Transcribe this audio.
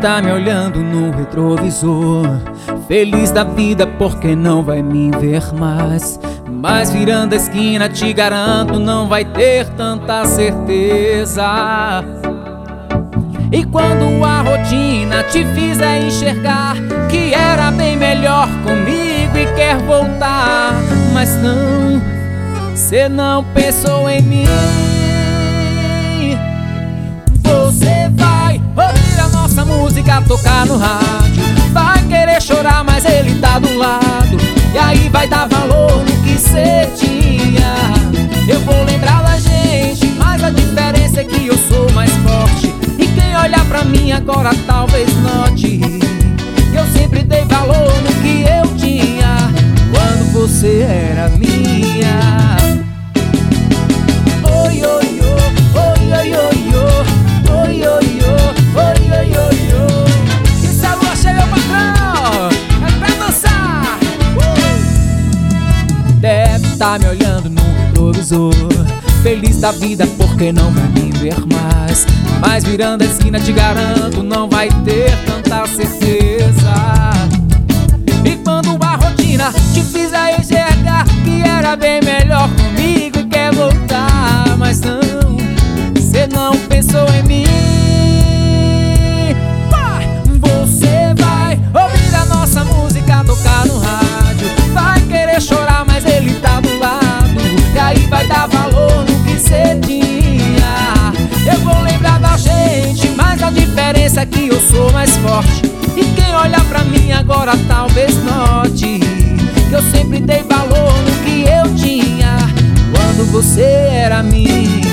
tá me olhando no retrovisor, feliz da vida porque não vai me ver mais. Mas virando a esquina te garanto, não vai ter tanta certeza. E quando a rotina te fizer enxergar que era bem melhor comigo e quer voltar, mas não, cê não pensou em mim. Você vai ouvir a nossa música tocar no rádio, vai querer chorar, mas ele tá do lado, e aí vai dar valor no que cê tinha. Eu vou lembrar da gente, mas a diferença é que eu sou mais forte. E quem olhar pra mim agora talvez note que eu sempre dei valor no que eu tinha quando você era minha. Oi, oi, oi, oi, oi, oi, oi, oi, oi, oi, oi, oi. Isso é lua cheia, patrão, é pra dançar. Deve tá me olhando no retrovisor, feliz da vida porque não vai me ver mais. Mas virando a esquina te garanto, não vai ter tanta certeza. E quando a rotina te fizer enxergar que era bem melhor comigo e quer voltar, mas não, cê não pensou em mim. Você vai ouvir a nossa música tocar no rádio, vai querer chorar, mas ele tá do lado, e aí vai dar valor no que cê tinha. Eu vou lembrar da gente, mas a diferença é que eu sou mais forte. E quem olhar pra mim agora talvez note que eu sempre dei valor no que eu tinha quando você era minha.